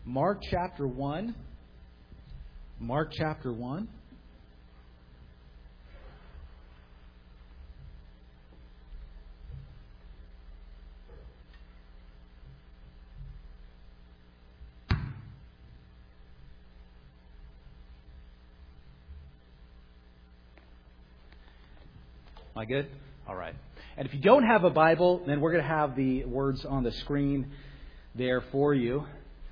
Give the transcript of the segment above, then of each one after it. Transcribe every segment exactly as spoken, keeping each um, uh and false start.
Mark chapter one. Mark chapter one. Am I good? All right. And if you don't have a Bible, then we're going to have the words on the screen there for you.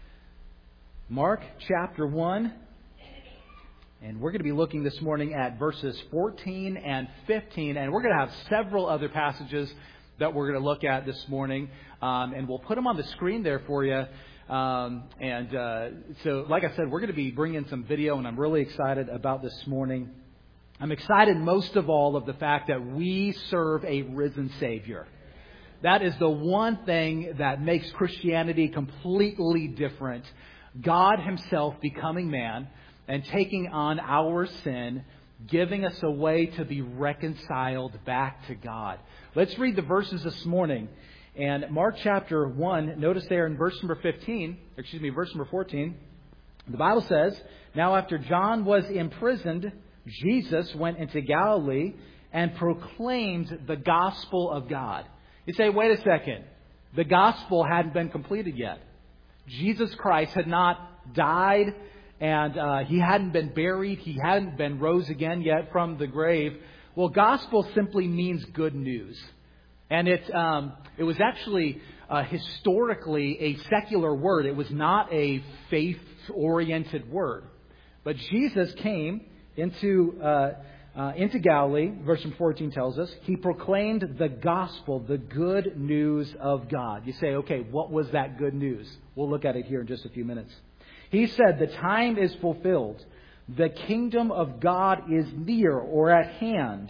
Mark chapter one. And we're going to be looking this morning at verses fourteen and fifteen. And we're going to have several other passages that we're going to look at this morning. Um, and we'll put them on the screen there for you. Um, and uh, so, like I said, we're going to be bringing some video. And I'm really excited about this morning. I'm excited most of all of the fact that we serve a risen Savior. That is the one thing that makes Christianity completely different. God Himself becoming man and taking on our sin, giving us a way to be reconciled back to God. Let's read the verses this morning. And Mark chapter one, notice there in verse number fifteen, excuse me, verse number fourteen, the Bible says, "Now after John was imprisoned, Jesus went into Galilee and proclaimed the gospel of God." You say, wait a second. The gospel hadn't been completed yet. Jesus Christ had not died and uh, He hadn't been buried. He hadn't been rose again yet from the grave. Well, gospel simply means good news. And it, um, it was actually uh, historically a secular word. It was not a faith-oriented word. But Jesus came into uh, uh, into Galilee, verse fourteen tells us. He proclaimed the gospel, the good news of God. You say, okay, what was that good news? We'll look at it here in just a few minutes. He said, the time is fulfilled. The kingdom of God is near or at hand.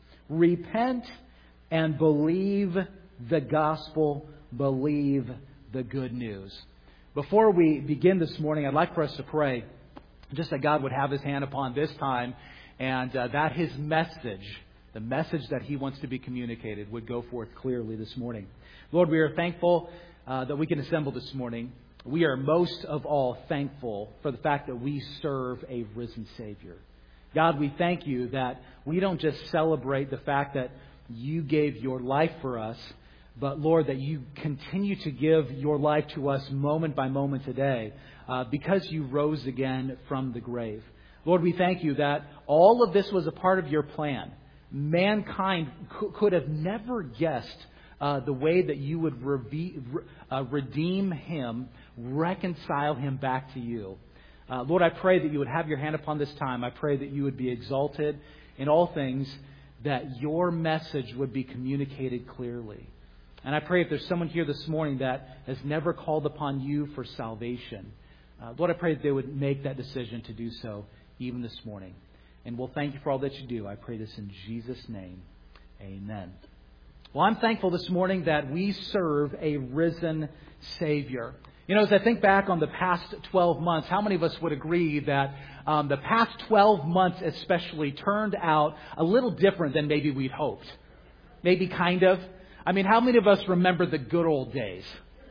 Repent and believe the gospel. Believe the good news. Before we begin this morning, I'd like for us to pray just that God would have His hand upon this time and uh, that His message, the message that He wants to be communicated, would go forth clearly this morning. Lord, we are thankful uh, that we can assemble this morning. We are most of all thankful for the fact that we serve a risen Savior. God, we thank You that we don't just celebrate the fact that You gave Your life for us, but Lord, that You continue to give Your life to us moment by moment today uh, because You rose again from the grave. Lord, we thank You that all of this was a part of Your plan. Mankind could have never guessed uh, the way that You would reve- uh, redeem him, reconcile him back to You. Uh, Lord, I pray that You would have Your hand upon this time. I pray that You would be exalted in all things, that Your message would be communicated clearly. And I pray if there's someone here this morning that has never called upon You for salvation, uh, Lord, I pray that they would make that decision to do so even this morning. And we'll thank You for all that You do. I pray this in Jesus' name. Amen. Well, I'm thankful this morning that we serve a risen Savior. You know, as I think back on the past twelve months, how many of us would agree that um, the past twelve months especially turned out a little different than maybe we'd hoped? Maybe kind of. I mean, how many of us remember the good old days?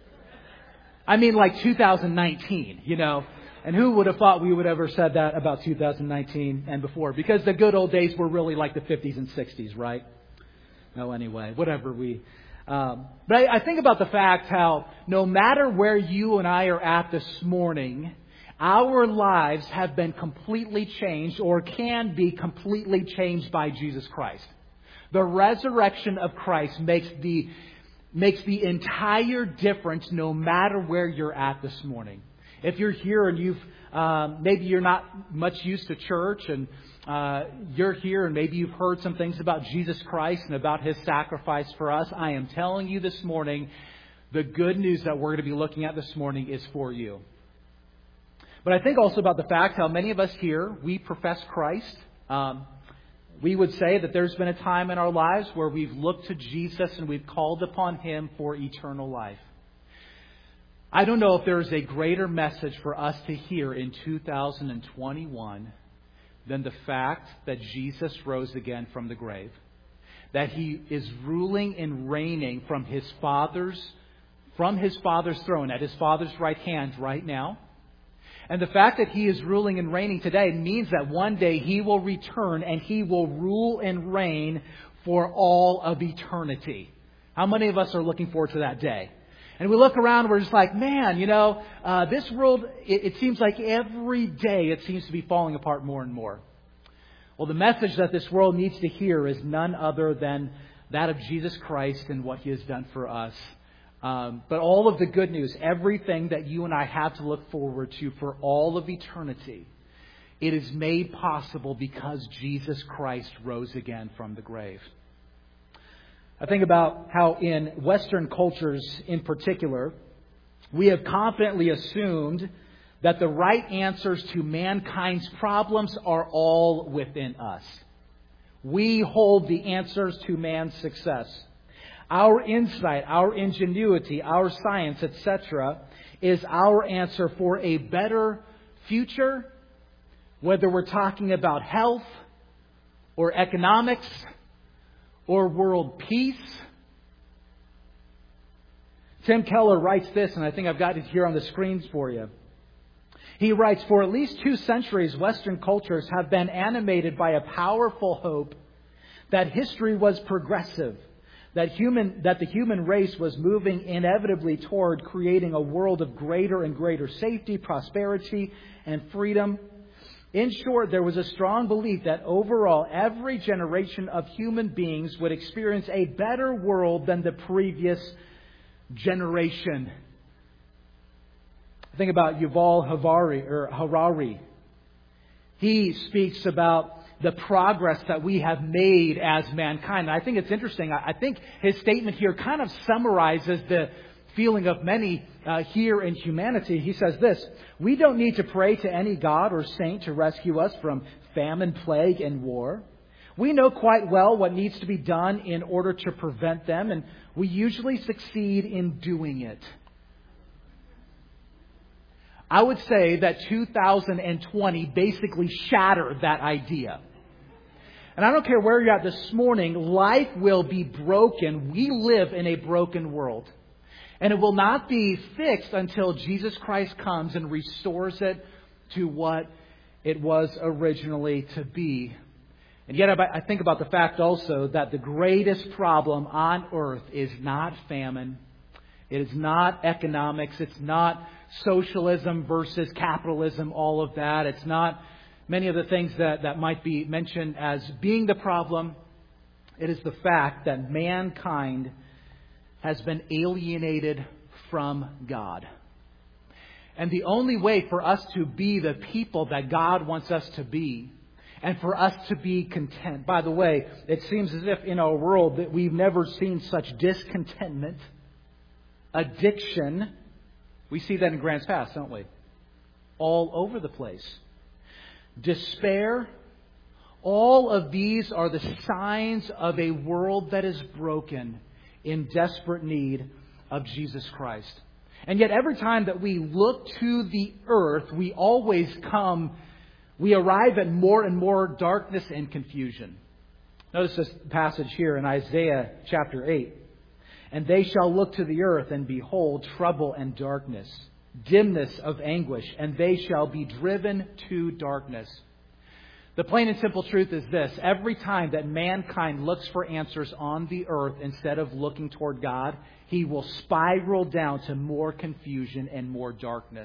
I mean, like two thousand nineteen, you know. And who would have thought we would have ever said that about two thousand nineteen and before? Because the good old days were really like the fifties and sixties, right? No, anyway, whatever we... Um, but I, I think about the fact how no matter where you and I are at this morning, our lives have been completely changed or can be completely changed by Jesus Christ. The resurrection of Christ makes the makes the entire difference no matter where you're at this morning. If you're here and you've um, maybe you're not much used to church and uh, you're here and maybe you've heard some things about Jesus Christ and about His sacrifice for us, I am telling you this morning, the good news that we're going to be looking at this morning is for you. But I think also about the fact how many of us here, we profess Christ. Um, we would say that there's been a time in our lives where we've looked to Jesus and we've called upon Him for eternal life. I don't know if there is a greater message for us to hear in two thousand twenty-one than the fact that Jesus rose again from the grave. That He is ruling and reigning from His Father's, from His Father's throne, at His Father's right hand right now. And the fact that He is ruling and reigning today means that one day He will return and He will rule and reign for all of eternity. How many of us are looking forward to that day? And we look around and we're just like, man, you know, uh, this world, it, it seems like every day it seems to be falling apart more and more. Well, the message that this world needs to hear is none other than that of Jesus Christ and what He has done for us. Um, but all of the good news, everything that you and I have to look forward to for all of eternity, it is made possible because Jesus Christ rose again from the grave. I think about how in Western cultures in particular, we have confidently assumed that the right answers to mankind's problems are all within us. We hold the answers to man's success. Our insight, our ingenuity, our science, et cetera, is our answer for a better future, whether we're talking about health or economics or world peace. Tim Keller writes this, and I think I've got it here on the screens for you. He writes, for at least two centuries, Western cultures have been animated by a powerful hope that history was progressive, that human, that the human race was moving inevitably toward creating a world of greater and greater safety, prosperity, and freedom. In short, there was a strong belief that overall every generation of human beings would experience a better world than the previous generation. Think about Yuval Harari, or Harari. He speaks about the progress that we have made as mankind. And I think it's interesting. I think his statement here kind of summarizes the feeling of many uh, here in humanity. He says this: we don't need to pray to any god or saint to rescue us from famine, plague, and war. We know quite well what needs to be done in order to prevent them, and we usually succeed in doing it. I would say that two thousand twenty basically shattered that idea. And I don't care where you're at this morning, life will be broken. We live in a broken world. And it will not be fixed until Jesus Christ comes and restores it to what it was originally to be. And yet I think about the fact also that the greatest problem on earth is not famine. It is not economics. It's not socialism versus capitalism, all of that. It's not many of the things that, that might be mentioned as being the problem. It is the fact that mankind has been alienated from God. And the only way for us to be the people that God wants us to be, and for us to be content. By the way, it seems as if in our world that we've never seen such discontentment, addiction. We see that in Grants Pass, don't we? All over the place. Despair. All of these are the signs of a world that is broken, in desperate need of Jesus Christ. And yet every time that we look to the earth, we always come, we arrive at more and more darkness and confusion. Notice this passage here in Isaiah chapter eight. And they shall look to the earth and behold trouble and darkness, dimness of anguish, and they shall be driven to darkness. The plain and simple truth is this: every time that mankind looks for answers on the earth instead of looking toward God, he will spiral down to more confusion and more darkness.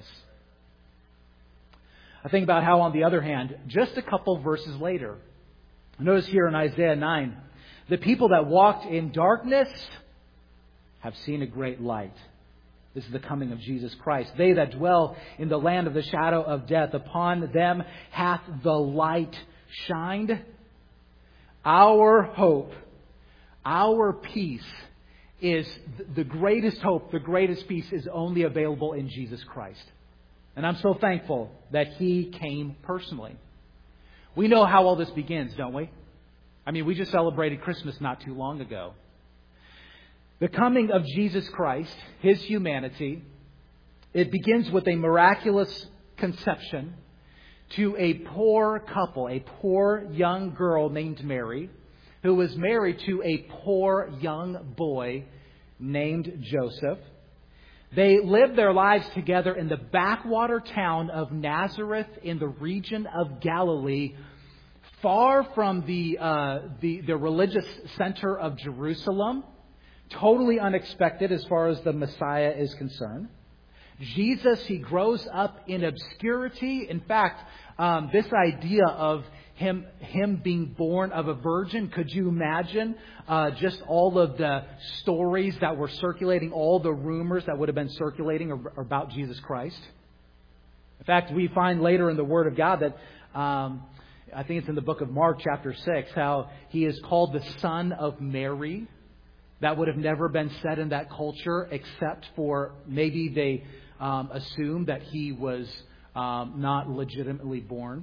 I think about how, on the other hand, just a couple verses later, notice here in Isaiah nine, the people that walked in darkness have seen a great light. This is the coming of Jesus Christ. They that dwell in the land of the shadow of death, upon them hath the light shined. Our hope, our peace is the greatest hope, the greatest peace is only available in Jesus Christ. And I'm so thankful that He came personally. We know how all this begins, don't we? I mean, we just celebrated Christmas not too long ago. The coming of Jesus Christ, His humanity, it begins with a miraculous conception to a poor couple, a poor young girl named Mary, who was married to a poor young boy named Joseph. They lived their lives together in the backwater town of Nazareth in the region of Galilee, far from the, uh, the, the religious center of Jerusalem. Totally unexpected as far as the Messiah is concerned. Jesus, he grows up in obscurity. In fact, um, this idea of him him being born of a virgin, could you imagine uh, just all of the stories that were circulating, all the rumors that would have been circulating about Jesus Christ? In fact, we find later in the Word of God that, um, I think it's in the book of Mark chapter six, how he is called the Son of Mary. That would have never been said in that culture, except for maybe they um, assumed that he was um, not legitimately born.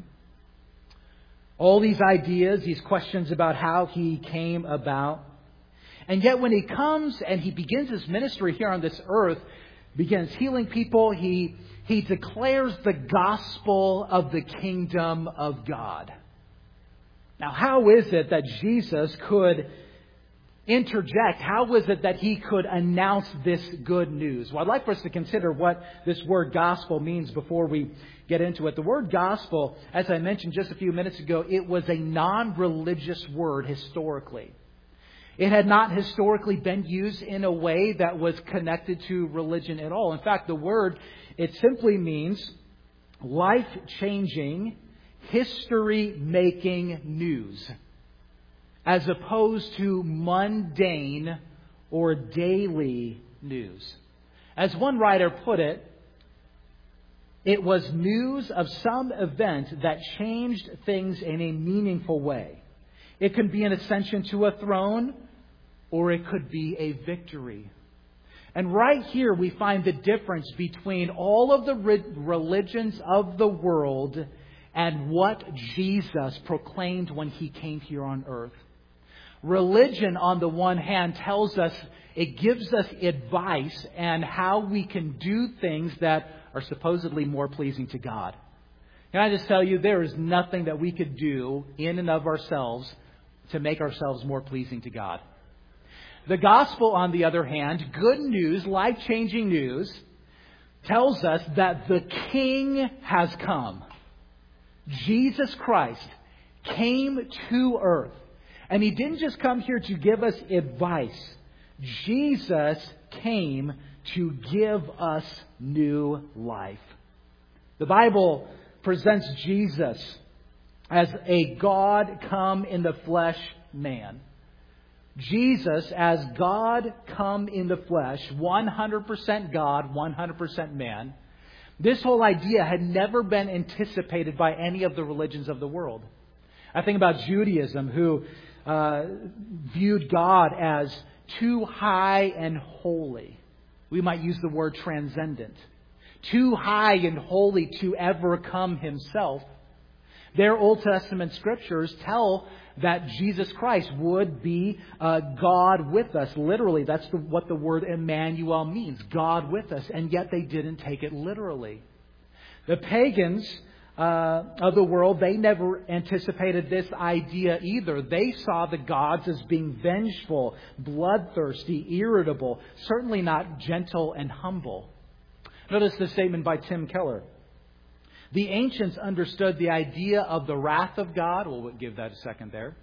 All these ideas, these questions about how he came about. And yet when he comes and he begins his ministry here on this earth, begins healing people, he, he declares the gospel of the kingdom of God. Now, how is it that Jesus could interject? How was it that he could announce this good news? Well, I'd like for us to consider what this word gospel means before we get into it. The word gospel, as I mentioned just a few minutes ago, it was a non-religious word historically. It had not historically been used in a way that was connected to religion at all. In fact, the word, it simply means life-changing, history-making news, as opposed to mundane or daily news. As one writer put it, it was news of some event that changed things in a meaningful way. It could be an ascension to a throne, or it could be a victory. And right here we find the difference between all of the religions of the world and what Jesus proclaimed when he came here on earth. Religion, on the one hand, tells us, it gives us advice and how we can do things that are supposedly more pleasing to God. Can I just tell you, there is nothing that we could do in and of ourselves to make ourselves more pleasing to God. The gospel, on the other hand, good news, life-changing news, tells us that the King has come. Jesus Christ came to earth. And he didn't just come here to give us advice. Jesus came to give us new life. The Bible presents Jesus as a God come in the flesh man. Jesus as God come in the flesh, one hundred percent God, one hundred percent man. This whole idea had never been anticipated by any of the religions of the world. I think about Judaism, who uh, viewed God as too high and holy. We might use the word transcendent. Too high and holy to ever come himself. Their Old Testament scriptures tell that Jesus Christ would be uh, God with us. Literally, that's the, what the word Emmanuel means. God with us. And yet they didn't take it literally. The pagans uh, of the world, they never anticipated this idea either. They saw the gods as being vengeful, bloodthirsty, irritable, certainly not gentle and humble. Notice the statement by Tim Keller. The ancients understood the idea of the wrath of God. We'll give that a second there.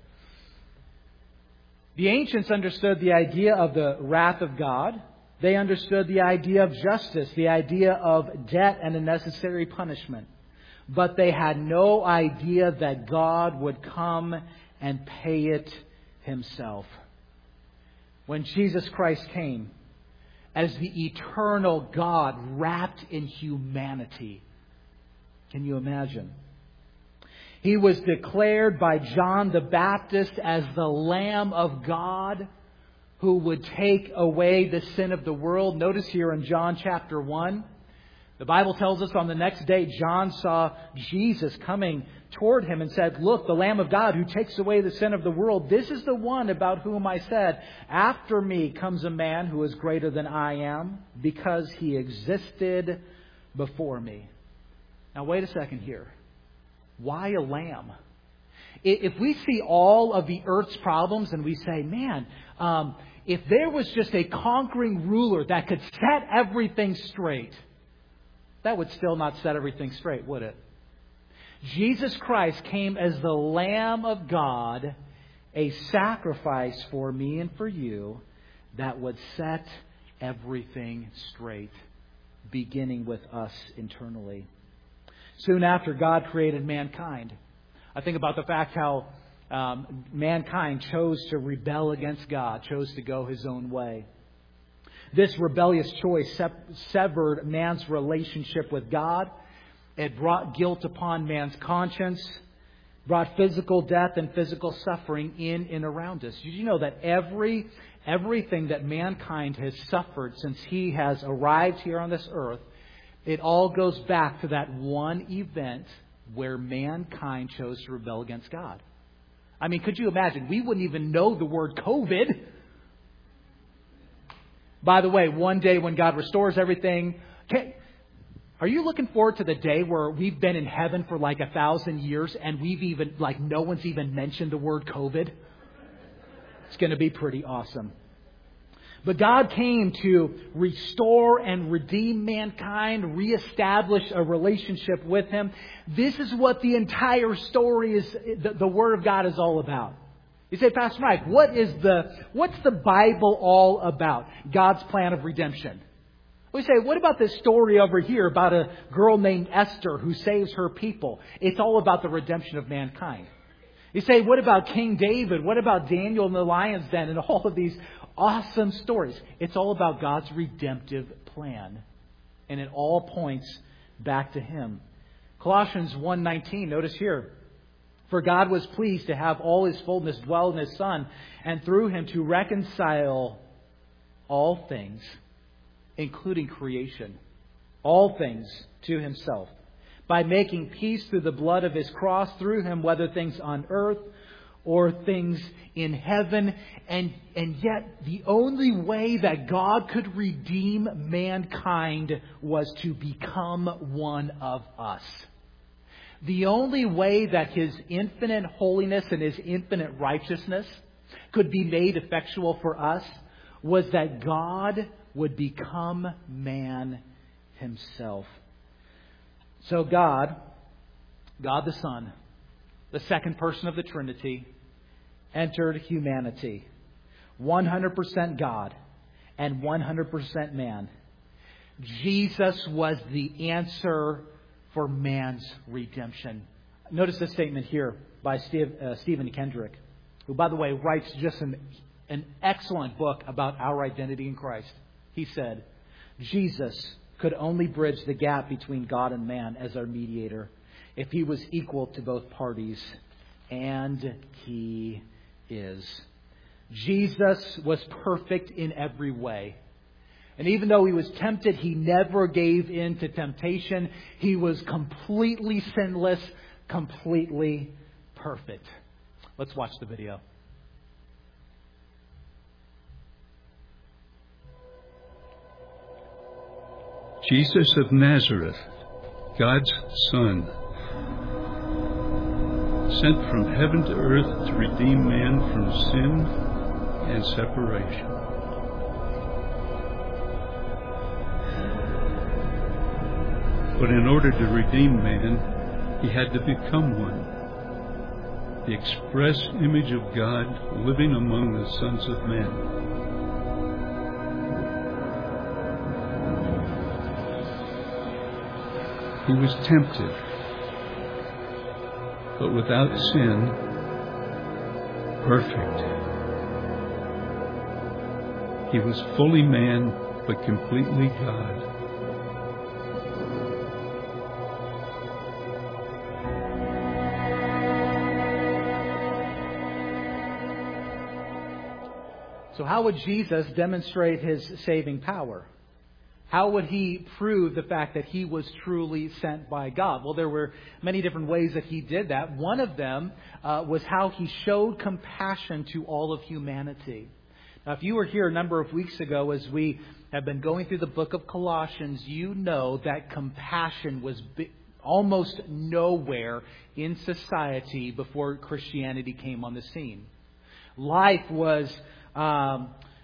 The ancients understood the idea of the wrath of God. They understood the idea of justice, the idea of debt and a necessary punishment. But they had no idea that God would come and pay it himself. When Jesus Christ came as the eternal God wrapped in humanity, can you imagine? He was declared by John the Baptist as the Lamb of God who would take away the sin of the world. Notice here in John chapter one, the Bible tells us on the next day, John saw Jesus coming toward him and said, "Look, the Lamb of God who takes away the sin of the world. This is the one about whom I said, after me comes a man who is greater than I am, because he existed before me." Now, wait a second here. Why a lamb? If we see all of the earth's problems and we say, man, um, if there was just a conquering ruler that could set everything straight, that would still not set everything straight, would it? Jesus Christ came as the Lamb of God, a sacrifice for me and for you that would set everything straight, beginning with us internally. Soon after, God created mankind. I think about the fact how um, mankind chose to rebel against God, chose to go his own way. This rebellious choice se- severed man's relationship with God. It brought guilt upon man's conscience, brought physical death and physical suffering in and around us. Did you know that every everything that mankind has suffered since he has arrived here on this earth, it all goes back to that one event where mankind chose to rebel against God? I mean, could you imagine? We wouldn't even know the word COVID. By the way, one day when God restores everything, okay, are you looking forward to the day where we've been in heaven for like a thousand years and we've even, like, no one's even mentioned the word COVID? It's going to be pretty awesome. But God came to restore and redeem mankind, reestablish a relationship with Him. This is what the entire story is, the, the Word of God is all about. You say, Pastor Mike, what is the, what's the Bible all about? God's plan of redemption. We say, what about this story over here about a girl named Esther who saves her people? It's all about the redemption of mankind. You say, what about King David? What about Daniel in the lion's den and all of these awesome stories? It's all about God's redemptive plan. And it all points back to Him. Colossians one nineteen, notice here. For God was pleased to have all His fullness dwell in His Son, and through Him to reconcile all things, including creation, all things to Himself, by making peace through the blood of His cross, through Him, whether things on earth or things in heaven. And, and yet the only way that God could redeem mankind was to become one of us. The only way that His infinite holiness and His infinite righteousness could be made effectual for us was that God would become man Himself. So God, God the Son, the second person of the Trinity, entered humanity. one hundred percent God and one hundred percent man. Jesus was the answer for man's redemption. Notice this statement here by Steve, uh, Stephen Kendrick, who, by the way, writes just an, an excellent book about our identity in Christ. He said, Jesus could only bridge the gap between God and man as our mediator if He was equal to both parties. And He is. Jesus was perfect in every way. And even though He was tempted, He never gave in to temptation. He was completely sinless, completely perfect. Let's watch the video. Jesus of Nazareth, God's Son, sent from heaven to earth to redeem man from sin and separation. But in order to redeem man, He had to become one, the express image of God living among the sons of men. He was tempted, but without sin, perfect. He was fully man, but completely God. So how would Jesus demonstrate His saving power? How would He prove the fact that He was truly sent by God? Well, there were many different ways that He did that. One of them uh, was how He showed compassion to all of humanity. Now, if you were here a number of weeks ago as we have been going through the book of Colossians, you know that compassion was bi- almost nowhere in society before Christianity came on the scene. Life was... Um,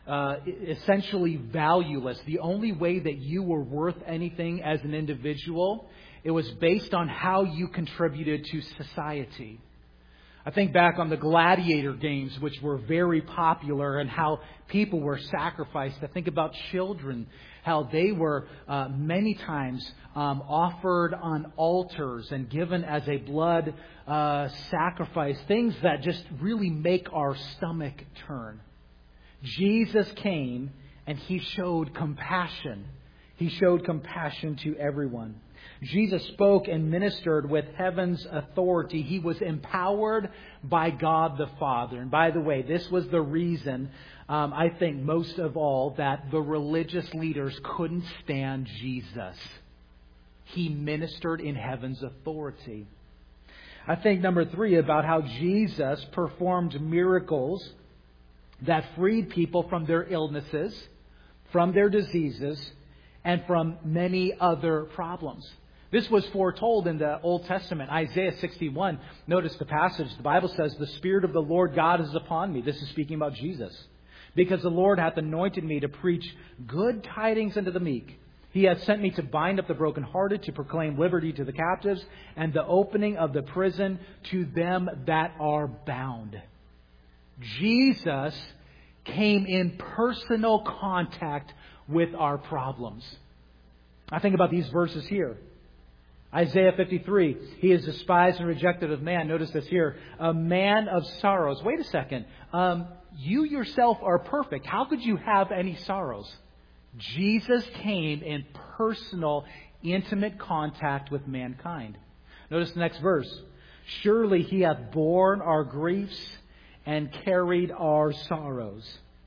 uh, essentially valueless. The only way that you were worth anything as an individual, it was based on how you contributed to society. I think back on the gladiator games, which were very popular, and how people were sacrificed. I think about children, how they were uh, many times um, offered on altars and given as a blood uh, sacrifice. Things that just really make our stomach turn. Jesus came and He showed compassion. He showed compassion to everyone. Jesus spoke and ministered with heaven's authority. He was empowered by God the Father. And by the way, this was the reason, um, I think most of all, that the religious leaders couldn't stand Jesus. He ministered in heaven's authority. I think number three, about how Jesus performed miracles that freed people from their illnesses, from their diseases, and from many other problems. This was foretold in the Old Testament. Isaiah sixty-one. Notice the passage. The Bible says, "The Spirit of the Lord God is upon me." This is speaking about Jesus. "Because the Lord hath anointed me to preach good tidings unto the meek. He hath sent me to bind up the brokenhearted, to proclaim liberty to the captives, and the opening of the prison to them that are bound." Jesus came in personal contact with our problems. I think about these verses here. Isaiah fifty-three, "He is despised and rejected of man." Notice this here. "A man of sorrows." Wait a second. Um, you yourself are perfect. How could you have any sorrows? Jesus came in personal, intimate contact with mankind. Notice the next verse. "Surely He hath borne our griefs and carried our sorrows."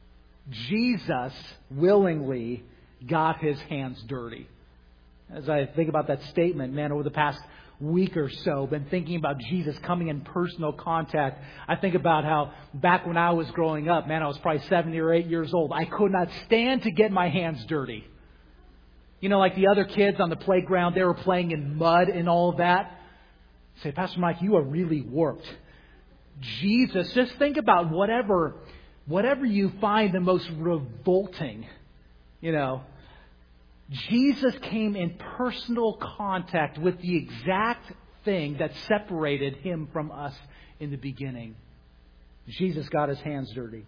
Jesus willingly got His hands dirty. As I think about that statement, man, over the past week or so, been thinking about Jesus coming in personal contact. I think about how back when I was growing up, man, I was probably seven or eight years old. I could not stand to get my hands dirty. You know, like the other kids on the playground, they were playing in mud and all that. I say, "Pastor Mike, you are really warped." Jesus, just think about whatever, whatever you find the most revolting, you know. Jesus came in personal contact with the exact thing that separated Him from us in the beginning. Jesus got His hands dirty.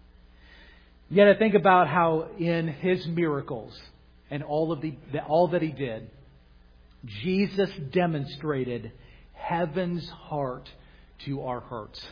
Yet I think about how in His miracles and all of the all that He did, Jesus demonstrated heaven's heart to our hurts.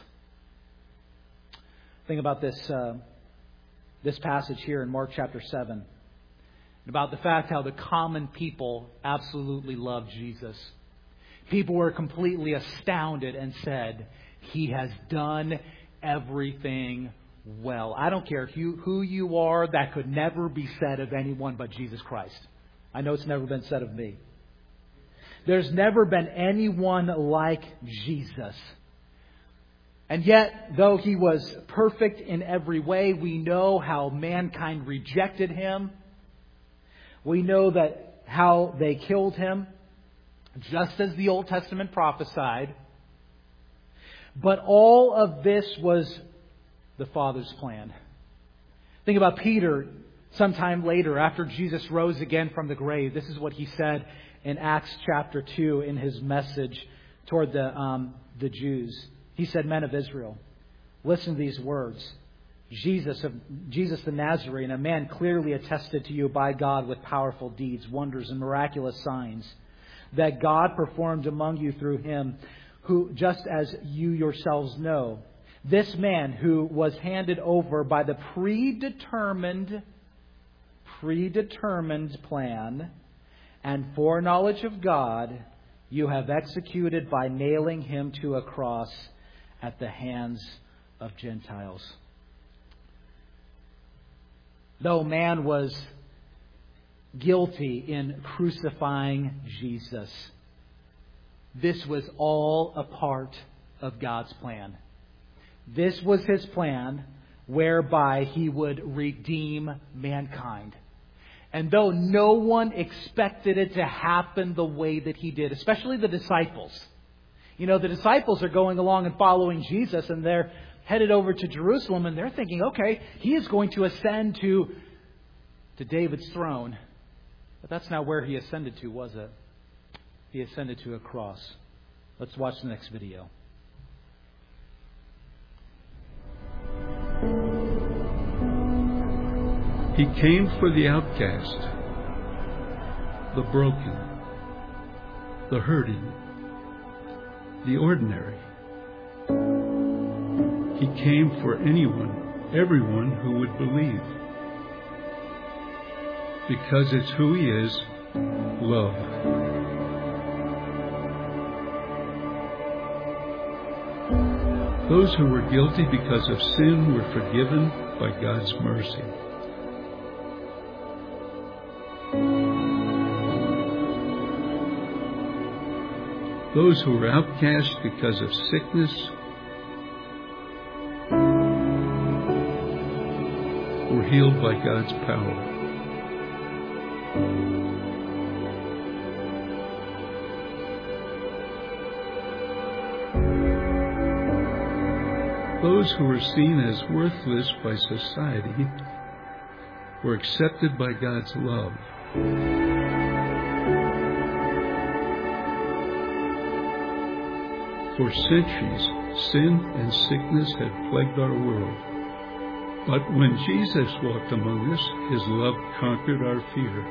Think about this uh, this passage here in Mark chapter seven. About the fact how the common people absolutely loved Jesus. People were completely astounded and said, "He has done everything well." I don't care who, who you are, that could never be said of anyone but Jesus Christ. I know it's never been said of me. There's never been anyone like Jesus. And yet, though He was perfect in every way, we know how mankind rejected Him. We know that how they killed Him, just as the Old Testament prophesied. But all of this was the Father's plan. Think about Peter sometime later, after Jesus rose again from the grave. This is what he said in Acts chapter two in his message toward the, um, the Jews. He said, "Men of Israel, listen to these words. Jesus of Jesus the Nazarene, a man clearly attested to you by God with powerful deeds, wonders, and miraculous signs that God performed among you through Him, who, just as you yourselves know, this man who was handed over by the predetermined, predetermined plan and foreknowledge of God, you have executed by nailing Him to a cross at the hands of Gentiles." Though man was guilty in crucifying Jesus, this was all a part of God's plan. This was His plan whereby He would redeem mankind. And though no one expected it to happen the way that He did, especially the disciples. You know, the disciples are going along and following Jesus, and they're headed over to Jerusalem, and they're thinking, okay, he is going to ascend to, to David's throne. But that's not where he ascended to, was it? He ascended to a cross. Let's watch the next video. He came for the outcast, the broken, the hurting, the ordinary. He came for anyone, everyone who would believe. Because it's who He is, love. Those who were guilty because of sin were forgiven by God's mercy. Those who were outcast because of sickness were healed by God's power. Those who were seen as worthless by society were accepted by God's love. For centuries, sin and sickness had plagued our world. But when Jesus walked among us, His love conquered our fear.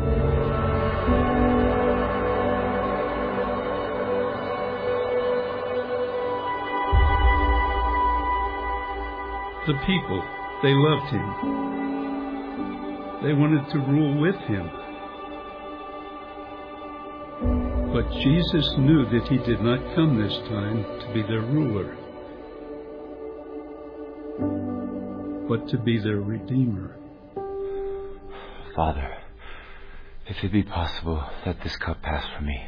The people, they loved Him. They wanted to rule with Him. But Jesus knew that He did not come this time to be their ruler, but to be their Redeemer. Father, if it be possible, let this cup pass from me.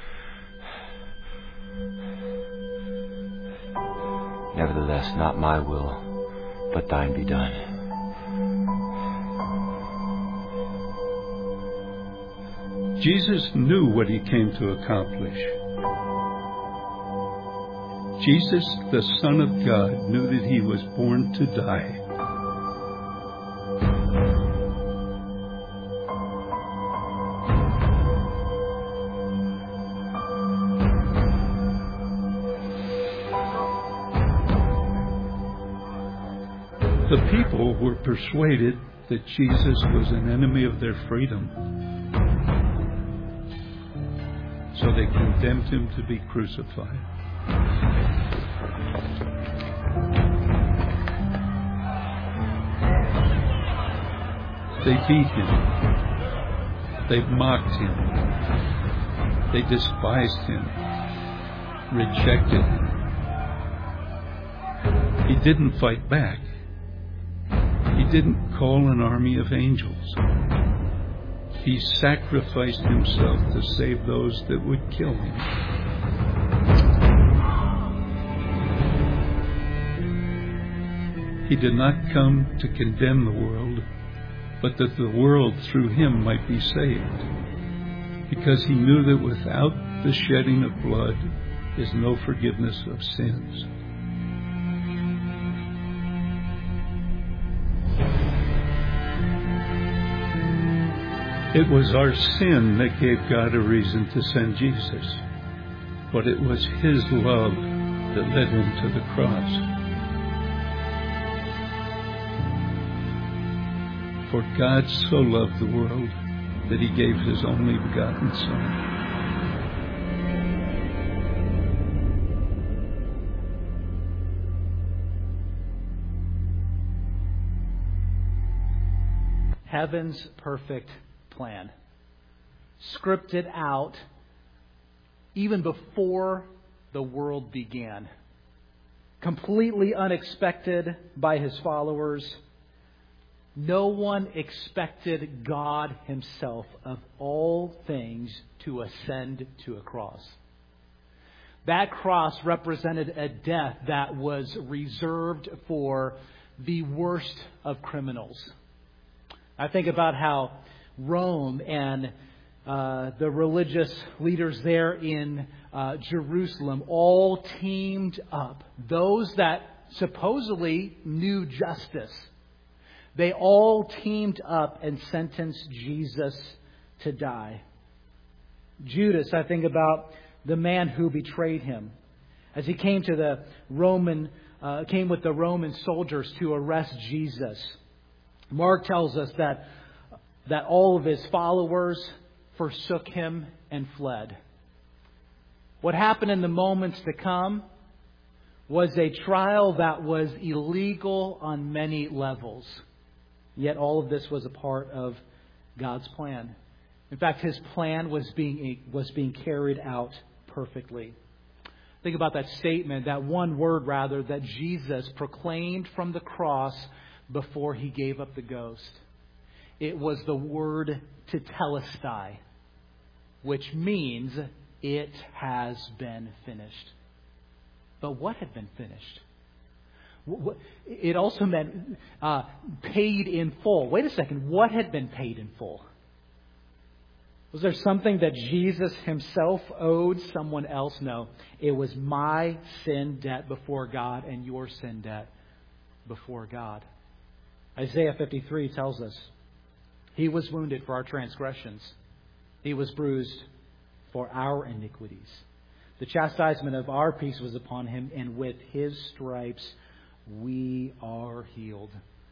Nevertheless, not my will, but thine be done. Jesus knew what He came to accomplish. Jesus, the Son of God, knew that He was born to die. The people were persuaded that Jesus was an enemy of their freedom. So they condemned Him to be crucified. They beat Him. They mocked Him. They despised Him. Rejected Him. He didn't fight back. He didn't call an army of angels. He sacrificed Himself to save those that would kill Him. He did not come to condemn the world, but that the world through Him might be saved, because He knew that without the shedding of blood is no forgiveness of sins. It was our sin that gave God a reason to send Jesus, but it was His love that led Him to the cross. For God so loved the world that He gave His only begotten Son. Heaven's perfect plan, scripted out even before the world began, completely unexpected by His followers. No one expected God Himself, of all things, to ascend to a cross. That cross represented a death that was reserved for the worst of criminals. I think about how Rome and uh, the religious leaders there in uh, Jerusalem all teamed up. Those that supposedly knew justice. They all teamed up and sentenced Jesus to die. Judas, I think about the man who betrayed him. As he came to the Roman, uh, came with the Roman soldiers to arrest Jesus. Mark tells us that, that all of his followers forsook him and fled. What happened in the moments to come was a trial that was illegal on many levels. Yet all of this was a part of God's plan. In fact, His plan was being was being carried out perfectly. Think about that statement, that one word rather, that Jesus proclaimed from the cross before He gave up the ghost. It was the word tetelestai, which means it has been finished. But what had been finished? It also meant uh, paid in full. Wait a second. What had been paid in full? Was there something that Jesus Himself owed someone else? No. It was my sin debt before God and your sin debt before God. Isaiah fifty-three tells us, He was wounded for our transgressions. He was bruised for our iniquities. The chastisement of our peace was upon Him, and with His stripes we are healed.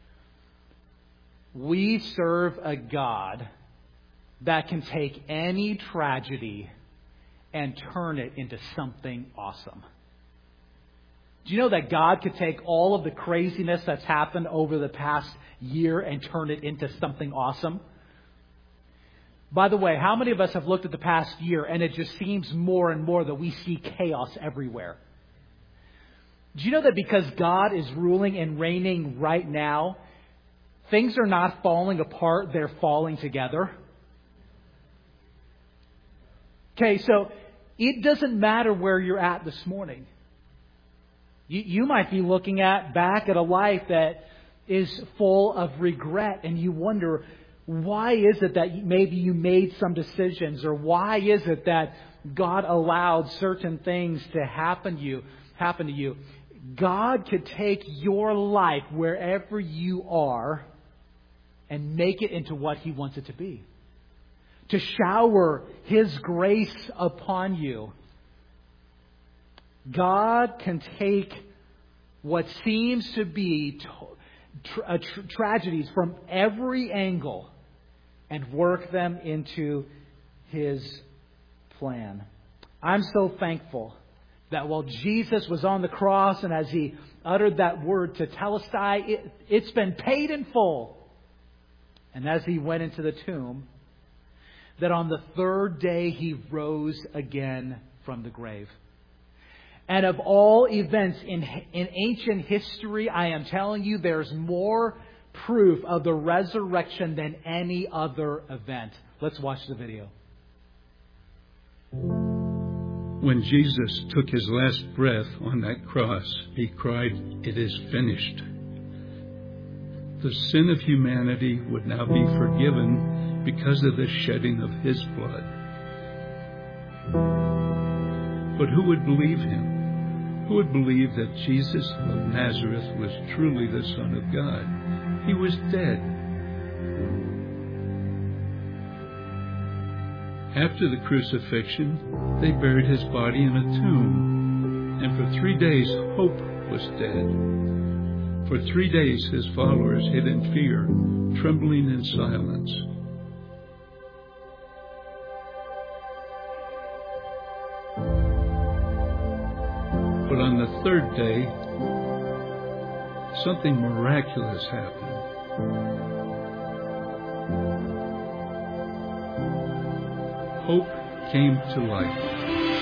We serve a God that can take any tragedy and turn it into something awesome. Do you know that God could take all of the craziness that's happened over the past year and turn it into something awesome? By the way, how many of us have looked at the past year and it just seems more and more that we see chaos everywhere? Do you know that because God is ruling and reigning right now, things are not falling apart, they're falling together? Okay, so it doesn't matter where you're at this morning. You, you might be looking at back at a life that is full of regret, and you wonder, why is it that maybe you made some decisions, or why is it that God allowed certain things to happen to you, happen to you? God could take your life wherever you are and make it into what He wants it to be. To shower His grace upon you. God can take what seems to be tra- tra- tragedies from every angle and work them into His plan. I'm so thankful that while Jesus was on the cross and as He uttered that word tetelestai, it, it's been paid in full. And as He went into the tomb, that on the third day He rose again from the grave. And of all events in, in ancient history, I am telling you, there's more proof of the resurrection than any other event. Let's watch the video. When Jesus took His last breath on that cross, He cried, "It is finished." The sin of humanity would now be forgiven because of the shedding of His blood. But who would believe Him? Who would believe that Jesus of Nazareth was truly the Son of God? He was dead. After the crucifixion, they buried His body in a tomb, and for three days hope was dead. For three days His followers hid in fear, trembling in silence. But on the third day, something miraculous happened. Hope came to life.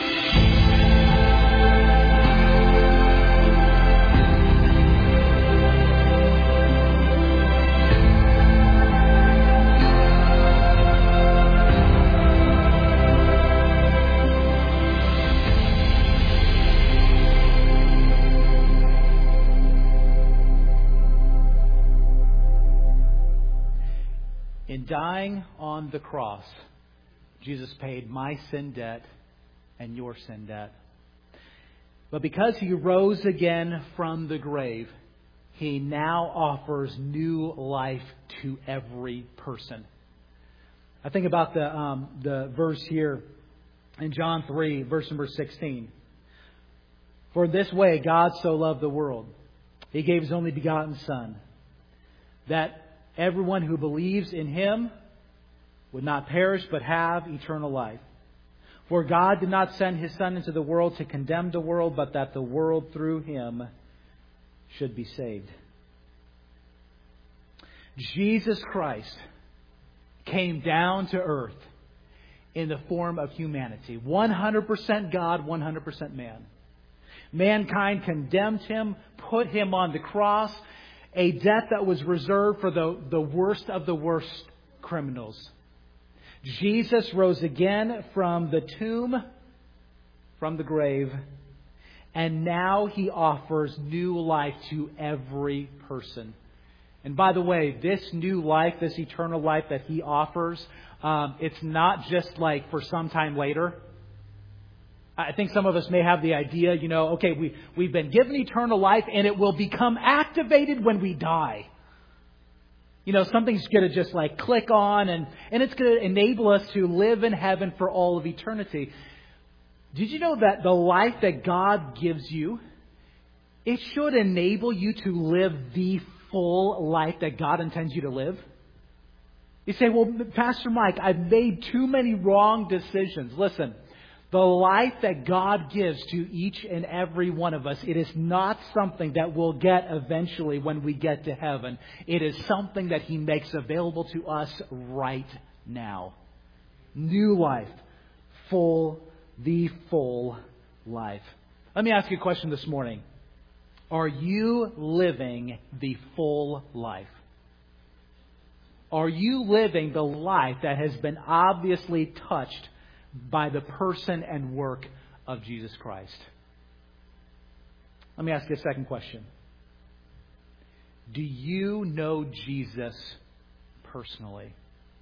In dying on the cross, Jesus paid my sin debt and your sin debt. But because He rose again from the grave, He now offers new life to every person. I think about the um, the verse here in John three, verse number sixteen. For this way God so loved the world, He gave His only begotten Son, that everyone who believes in Him would not perish but have eternal life. For God did not send His Son into the world to condemn the world, but that the world through Him should be saved. Jesus Christ came down to earth in the form of humanity. one hundred percent God, one hundred percent man. Mankind condemned Him, put Him on the cross, a death that was reserved for the, the worst of the worst criminals. Jesus rose again from the tomb, from the grave, and now He offers new life to every person. And by the way, this new life, this eternal life that He offers, um, it's not just like for some time later. I think some of us may have the idea, you know, okay, we, we've been given eternal life and it will become activated when we die. You know, something's going to just like click on and, and it's going to enable us to live in heaven for all of eternity. Did you know that the life that God gives you, it should enable you to live the full life that God intends you to live? You say, well, Pastor Mike, I've made too many wrong decisions. Listen. The life that God gives to each and every one of us, it is not something that we'll get eventually when we get to heaven. It is something that He makes available to us right now. New life. Full, the full life. Let me ask you a question this morning. Are you living the full life? Are you living the life that has been obviously touched by the person and work of Jesus Christ? Let me ask you a second question. Do you know Jesus personally?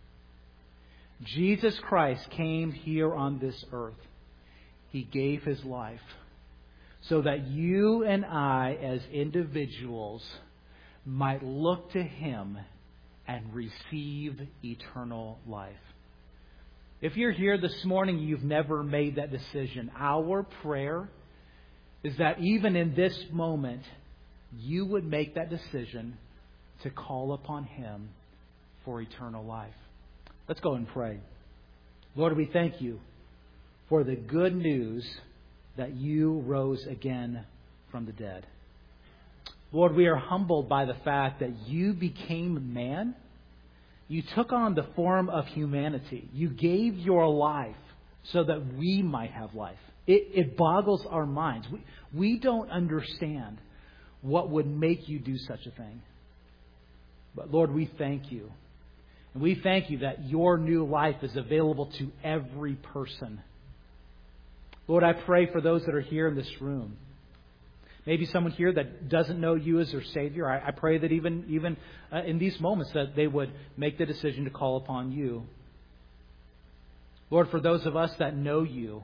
Jesus Christ came here on this earth. He gave His life so that you and I as individuals might look to Him and receive eternal life. If you're here this morning, you've never made that decision. Our prayer is that even in this moment, you would make that decision to call upon Him for eternal life. Let's go and pray. Lord, we thank You for the good news that You rose again from the dead. Lord, we are humbled by the fact that You became man. You took on the form of humanity. You gave Your life so that we might have life. It, it boggles our minds. We, we don't understand what would make You do such a thing. But Lord, we thank You. And we thank You that Your new life is available to every person. Lord, I pray for those that are here in this room. Maybe someone here that doesn't know You as their Savior. I, I pray that even, even uh, in these moments that they would make the decision to call upon You. Lord, for those of us that know You,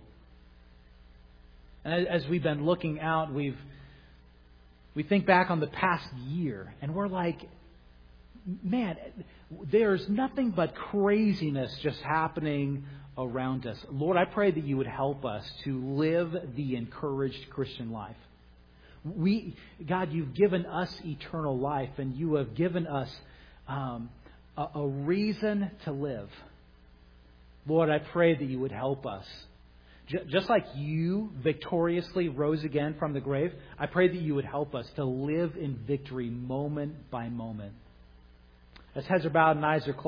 and as we've been looking out, we've we think back on the past year, and we're like, man, there's nothing but craziness just happening around us. Lord, I pray that You would help us to live the encouraged Christian life. We, God, You've given us eternal life, and You have given us um, a, a reason to live. Lord, I pray that You would help us. J- just like You victoriously rose again from the grave, I pray that You would help us to live in victory moment by moment. As heads are bowed and eyes are closed.